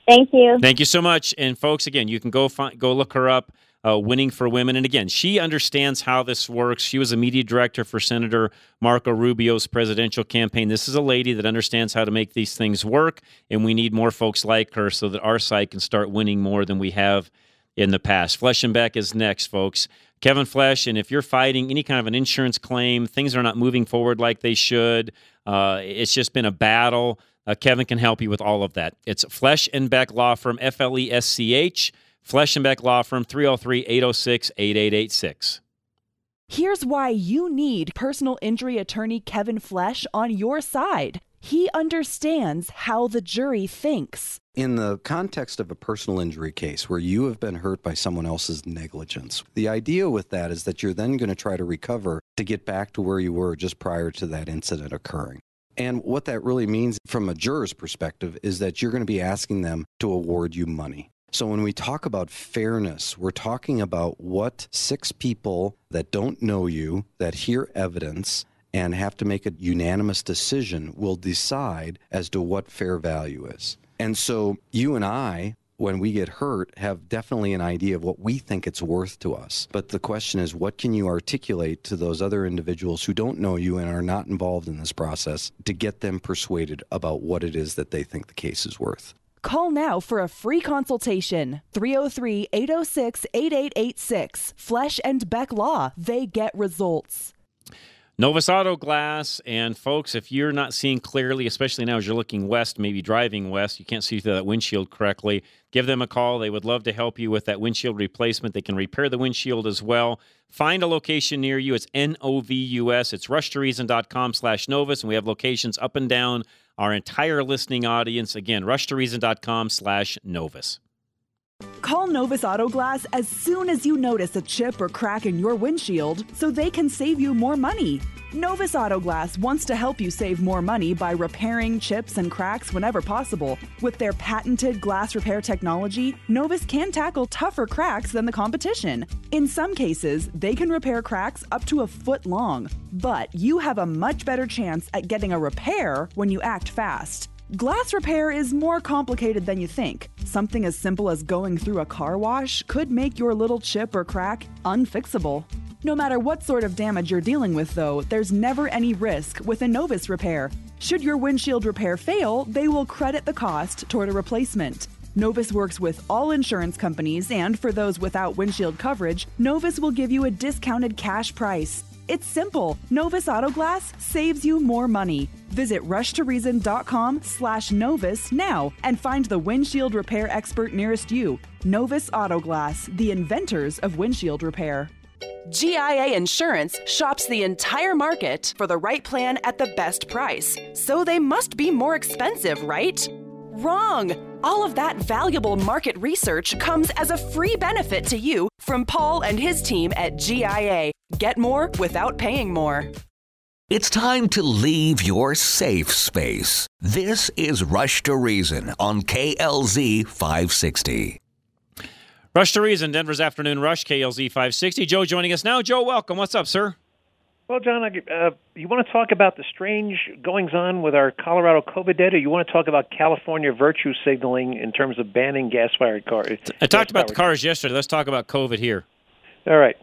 [SPEAKER 21] Thank you.
[SPEAKER 8] Thank you so much. And folks, again, you can go look her up, Winning for Women. And again, she understands how this works. She was a media director for Senator Marco Rubio's presidential campaign. This is a lady that understands how to make these things work, and we need more folks like her so that our site can start winning more than we have in the past. Flesh and Beck is next, folks. Kevin Flesh, and if you're fighting any kind of an insurance claim, things are not moving forward like they should, it's just been a battle, Kevin can help you with all of that. It's Flesh and Beck Law Firm, FLESCH, Flesh and Beck Law Firm, 303-806-8886.
[SPEAKER 13] Here's why you need personal injury attorney Kevin Flesh on your side. He understands how the jury thinks.
[SPEAKER 2] In the context of a personal injury case where you have been hurt by someone else's negligence, the idea with that is that you're then going to try to recover to get back to where you were just prior to that incident occurring. And what that really means from a juror's perspective is that you're going to be asking them to award you money. So when we talk about fairness, we're talking about what 6 people that don't know you, that hear evidence, and have to make a unanimous decision will decide as to what fair value is. And so you and I, when we get hurt, have definitely an idea of what we think it's worth to us. But the question is, what can you articulate to those other individuals who don't know you and are not involved in this process to get them persuaded about what it is that they think the case is worth?
[SPEAKER 13] Call now for a free consultation. 303-806-8886. Flesh and Beck Law. They get results.
[SPEAKER 8] Novus Auto Glass, and folks, if you're not seeing clearly, especially now as you're looking west, maybe driving west, you can't see through that windshield correctly, give them a call. They would love to help you with that windshield replacement. They can repair the windshield as well. Find a location near you. It's Novus. It's rushtoreason.com/Novus, and we have locations up and down our entire listening audience. Again, rushtoreason.com/Novus.
[SPEAKER 13] Call Novus Auto Glass as soon as you notice a chip or crack in your windshield so they can save you more money. Novus Auto Glass wants to help you save more money by repairing chips and cracks whenever possible. With their patented glass repair technology, Novus can tackle tougher cracks than the competition. In some cases, they can repair cracks up to a foot long, but you have a much better chance at getting a repair when you act fast. Glass repair is more complicated than you think. Something as simple as going through a car wash could make your little chip or crack unfixable. No matter what sort of damage you're dealing with, though, there's never any risk with a Novus repair. Should your windshield repair fail, they will credit the cost toward a replacement. Novus works with all insurance companies, and for those without windshield coverage, Novus will give you a discounted cash price. It's simple. Novus Auto Glass saves you more money. Visit rushtoreason.com/Novus now and find the windshield repair expert nearest you. Novus Auto Glass, the inventors of windshield repair. GIA Insurance shops the entire market for the right plan at the best price. So they must be more expensive, right? Wrong! All of that valuable market research comes as a free benefit to you from Paul and his team at GIA. Get more without paying more.
[SPEAKER 16] It's time to leave your safe space. This is Rush to Reason on KLZ 560.
[SPEAKER 8] Rush to Reason, Denver's Afternoon Rush, KLZ 560. Joe joining us now. Joe, welcome. What's up, sir?
[SPEAKER 22] Well, John, you want to talk about the strange goings-on with our Colorado COVID data, or you want to talk about California virtue signaling in terms of banning gas-fired cars?
[SPEAKER 8] I talked about the cars yesterday. Let's talk about COVID here.
[SPEAKER 22] All right.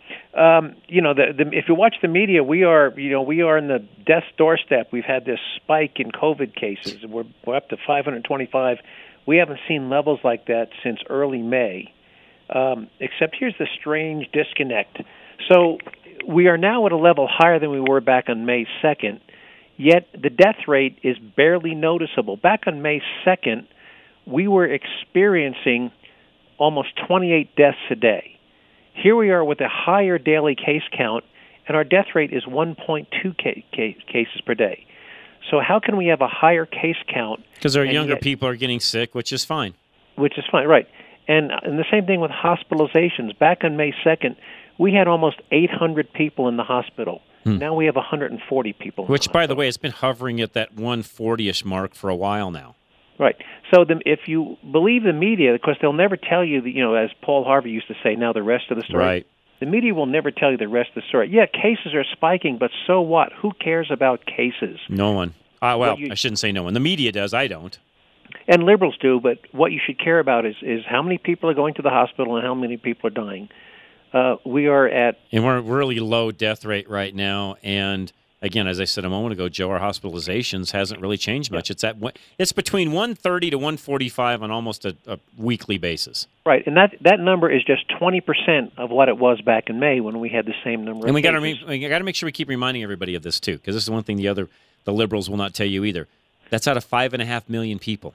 [SPEAKER 22] If you watch the media, we are in the death's doorstep. We've had this spike in COVID cases. We're up to 525. We haven't seen levels like that since early May. Except here's the strange disconnect. So we are now at a level higher than we were back on May 2nd, yet the death rate is barely noticeable. Back on May 2nd, we were experiencing almost 28 deaths a day. Here we are with a higher daily case count, and our death rate is 1.2 cases per day. So how can we have a higher case count?
[SPEAKER 8] Because our younger people are getting sick, which is fine.
[SPEAKER 22] Which is fine, right. And the same thing with hospitalizations. Back on May 2nd, we had almost 800 people in the hospital. Now we have 140 people.
[SPEAKER 8] Which, by the way, it's been hovering at that 140-ish mark for a while now.
[SPEAKER 22] Right. So if you believe the media, of course, they'll never tell you, as Paul Harvey used to say, now the rest of the story.
[SPEAKER 8] Right.
[SPEAKER 22] The media will never tell you the rest of the story. Yeah, cases are spiking, but so what? Who cares about cases?
[SPEAKER 8] No one. I shouldn't say no one. The media does. I don't.
[SPEAKER 22] And liberals do, but what you should care about is how many people are going to the hospital and how many people are dying. We are at...
[SPEAKER 8] And we're really low death rate right now, and again, as I said a moment ago, Joe, our hospitalizations hasn't really changed much. It's between 130 to 145 on almost a weekly basis.
[SPEAKER 22] Right, and that number is just 20% of what it was back in May when we had the same number.
[SPEAKER 8] And
[SPEAKER 22] we
[SPEAKER 8] got to make sure we keep reminding everybody of this too, because this is one thing the liberals will not tell you either. That's out of 5.5 million people.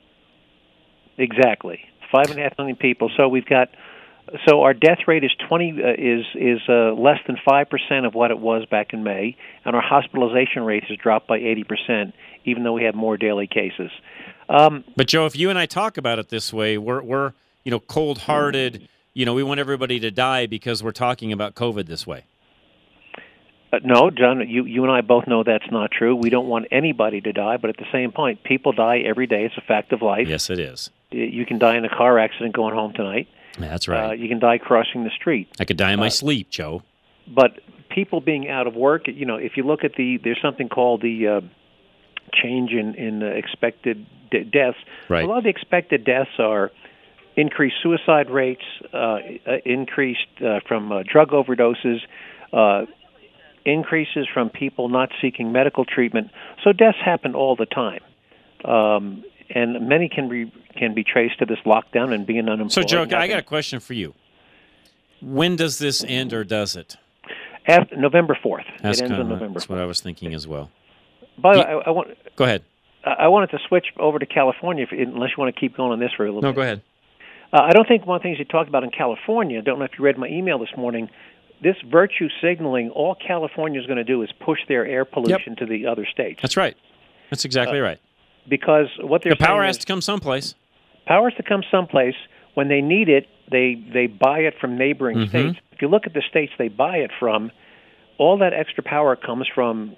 [SPEAKER 22] Exactly, 5.5 million people. So our death rate is less than 5% of what it was back in May, and our hospitalization rate has dropped by 80%, even though we have more daily cases.
[SPEAKER 8] But Joe, if you and I talk about it this way, we're cold-hearted. We want everybody to die because we're talking about COVID this way.
[SPEAKER 22] No, John, you and I both know that's not true. We don't want anybody to die, but at the same point, people die every day. It's a fact of life.
[SPEAKER 8] Yes, it is.
[SPEAKER 22] You can die in a car accident going home tonight.
[SPEAKER 8] That's right.
[SPEAKER 22] You can die crossing the street.
[SPEAKER 8] I could die in my sleep, Joe.
[SPEAKER 22] But people being out of work, if you look at there's something called the change in expected deaths.
[SPEAKER 8] Right.
[SPEAKER 22] A lot of the expected deaths are increased suicide rates, increased from drug overdoses, increases from people not seeking medical treatment. So deaths happen all the time. And many can be traced to this lockdown and being unemployed.
[SPEAKER 8] So, Joe, I got a question for you. When does this end, or does it?
[SPEAKER 22] After November 4th.
[SPEAKER 8] That's
[SPEAKER 22] it ends on November 4th.
[SPEAKER 8] That's what I was thinking as well.
[SPEAKER 22] By the way,
[SPEAKER 8] Go ahead.
[SPEAKER 22] I wanted to switch over to California, unless you want to keep going on this for a little bit.
[SPEAKER 8] No, go ahead.
[SPEAKER 22] I don't think one of the things you talked about in California, I don't know if you read my email this morning, this virtue signaling, all California is going to do is push their air pollution to the other states.
[SPEAKER 8] That's right. That's exactly right.
[SPEAKER 22] Because what they're
[SPEAKER 8] the power
[SPEAKER 22] saying
[SPEAKER 8] has to come someplace.
[SPEAKER 22] Power has to come someplace. When they need it, they buy it from neighboring states. If you look at the states they buy it from, all that extra power comes from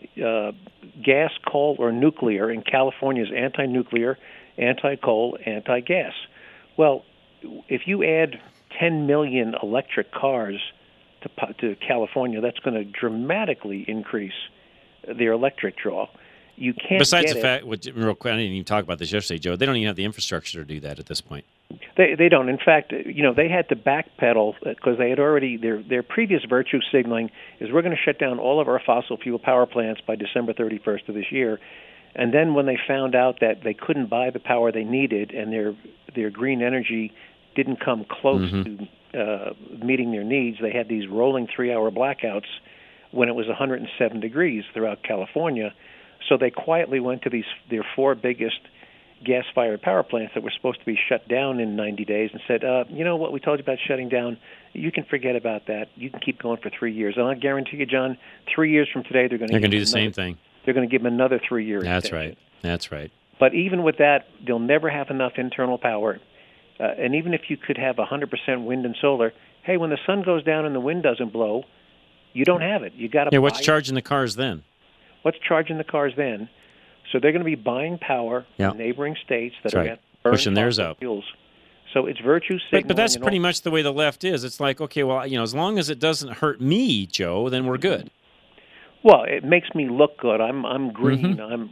[SPEAKER 22] gas, coal, or nuclear, and California is anti-nuclear, anti-coal, anti-gas. Well, if you add 10 million electric cars to California, that's going to dramatically increase their electric draw. You can't.
[SPEAKER 8] Besides the fact, real quick, I didn't even talk about this yesterday, Joe. They don't even have the infrastructure to do that at this point.
[SPEAKER 22] They don't. In fact, they had to backpedal because they had already their previous virtue signaling is we're going to shut down all of our fossil fuel power plants by December 31st of this year. And then when they found out that they couldn't buy the power they needed and their green energy didn't come close to meeting their needs, they had these rolling 3-hour blackouts when it was 107 degrees throughout California. So they quietly went to their 4 biggest gas-fired power plants that were supposed to be shut down in 90 days and said, you know what we told you about shutting down? You can forget about that. You can keep going for 3 years. And I guarantee you, John, 3 years from today, they're going to
[SPEAKER 8] do the same thing.
[SPEAKER 22] They're going to give them another 3 years.
[SPEAKER 8] That's right. That's right.
[SPEAKER 22] But even with that, they'll never have enough internal power. And even if you could have 100% wind and solar, hey, when the sun goes down and the wind doesn't blow, you don't have it. You got to.
[SPEAKER 8] Yeah, what's charging the cars then?
[SPEAKER 22] What's charging the cars then? So they're going to be buying power in neighboring states that are going to burn
[SPEAKER 8] pushing theirs up.
[SPEAKER 22] Fuels. So it's virtue signaling.
[SPEAKER 8] But that's pretty much the way the left is. It's like, okay, well, as long as it doesn't hurt me, Joe, then we're good.
[SPEAKER 22] Well, it makes me look good. I'm green. I'm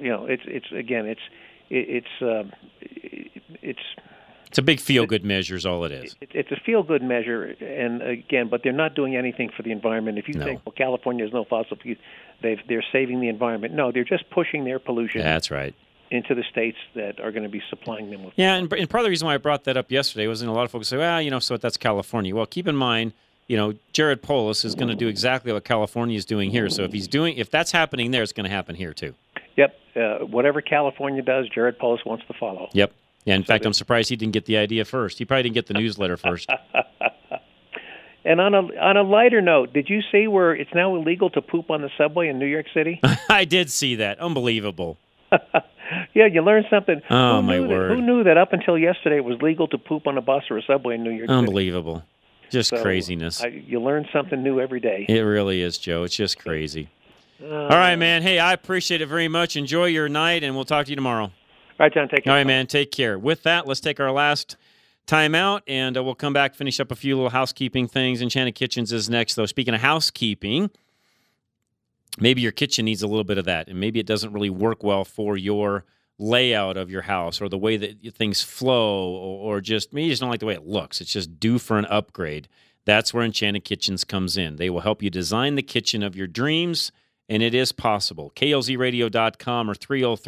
[SPEAKER 8] it's a big feel-good measure is all it is.
[SPEAKER 22] It's a feel-good measure, and again, but they're not doing anything for the environment. If you think, well, California has no fossil fuel, they're saving the environment. No, they're just pushing their pollution.
[SPEAKER 8] That's right.
[SPEAKER 22] Into the states that are going to be supplying them with.
[SPEAKER 8] Yeah, and part of the reason why I brought that up yesterday was a lot of folks say, well, so that's California. Well, keep in mind, Jared Polis is going to do exactly what California is doing here. So if that's happening there, it's going to happen here too.
[SPEAKER 22] Yep. Whatever California does, Jared Polis wants to follow.
[SPEAKER 8] Yep. Yeah, in fact, I'm surprised he didn't get the idea first. He probably didn't get the newsletter first.
[SPEAKER 22] And on a lighter note, did you see where it's now illegal to poop on the subway in New York City?
[SPEAKER 8] I did see that. Unbelievable.
[SPEAKER 22] Yeah, you learned something.
[SPEAKER 8] Oh, my word.
[SPEAKER 22] Who knew that up until yesterday it was legal to poop on a bus or a subway in New York City?
[SPEAKER 8] Unbelievable. Just craziness.
[SPEAKER 22] You learn something new every day.
[SPEAKER 8] It really is, Joe. It's just crazy. All right, man. Hey, I appreciate it very much. Enjoy your night, and we'll talk to you tomorrow.
[SPEAKER 22] All right, John, take care.
[SPEAKER 8] All right, man, take care. With that, let's take our last time out, and we'll come back, finish up a few little housekeeping things. Enchanted Kitchens is next, though. Speaking of housekeeping, maybe your kitchen needs a little bit of that, and maybe it doesn't really work well for your layout of your house or the way that things flow or just maybe you just don't like the way it looks. It's just due for an upgrade. That's where Enchanted Kitchens comes in. They will help you design the kitchen of your dreams, and it is possible. KLZradio.com or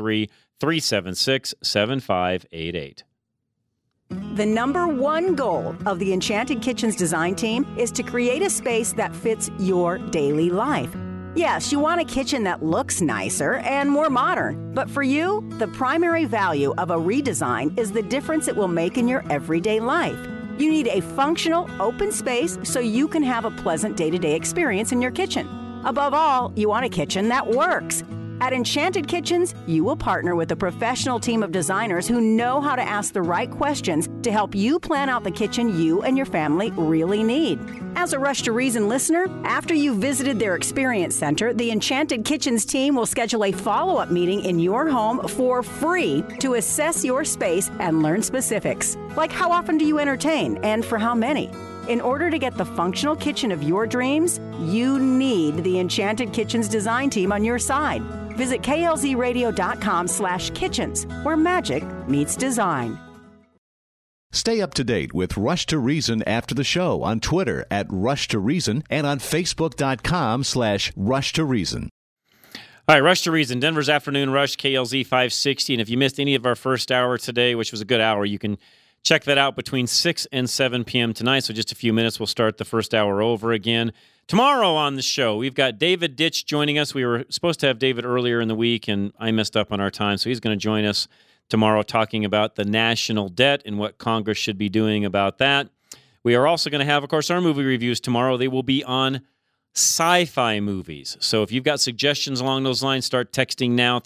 [SPEAKER 8] 303-376-7588.
[SPEAKER 20] The number one goal of the Enchanted Kitchens design team is to create a space that fits your daily life. Yes, you want a kitchen that looks nicer and more modern, but for you, the primary value of a redesign is the difference it will make in your everyday life. You need a functional, open space so you can have a pleasant day-to-day experience in your kitchen. Above all, you want a kitchen that works. At Enchanted Kitchens, you will partner with a professional team of designers who know how to ask the right questions to help you plan out the kitchen you and your family really need. As a Rush to Reason listener, after you've visited their experience center, the Enchanted Kitchens team will schedule a follow-up meeting in your home for free to assess your space and learn specifics, like how often do you entertain and for how many. In order to get the functional kitchen of your dreams, you need the Enchanted Kitchens design team on your side. Visit klzradio.com/kitchens, where magic meets design.
[SPEAKER 3] Stay up to date with Rush to Reason after the show on Twitter at Rush to Reason and on Facebook.com/Rush to Reason.
[SPEAKER 8] All right, Rush to Reason, Denver's Afternoon Rush, KLZ 560. And if you missed any of our first hour today, which was a good hour, you can check that out between 6 and 7 p.m. tonight. So just a few minutes, we'll start the first hour over again. Tomorrow on the show, we've got David Ditch joining us. We were supposed to have David earlier in the week, and I messed up on our time, so he's going to join us tomorrow talking about the national debt and what Congress should be doing about that. We are also going to have, of course, our movie reviews tomorrow. They will be on sci-fi movies. So if you've got suggestions along those lines, start texting now,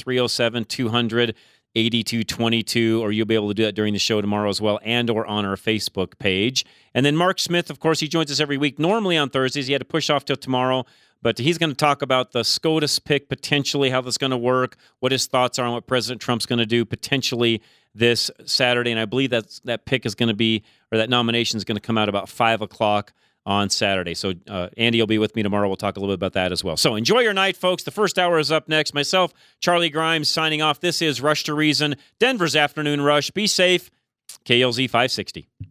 [SPEAKER 8] 307-200-8222, or you'll be able to do that during the show tomorrow as well, and or on our Facebook page. And then Mark Smith, of course, he joins us every week, normally on Thursdays. He had to push off till tomorrow, but he's going to talk about the SCOTUS pick, potentially how that's going to work, what his thoughts are on what President Trump's going to do potentially this Saturday. And I believe that pick is going to be, or that nomination is going to come out about 5 o'clock on Saturday. So Andy will be with me tomorrow. We'll talk a little bit about that as well. So enjoy your night, folks. The first hour is up next. Myself, Charlie Grimes, signing off. This is Rush to Reason, Denver's Afternoon Rush. Be safe. KLZ 560.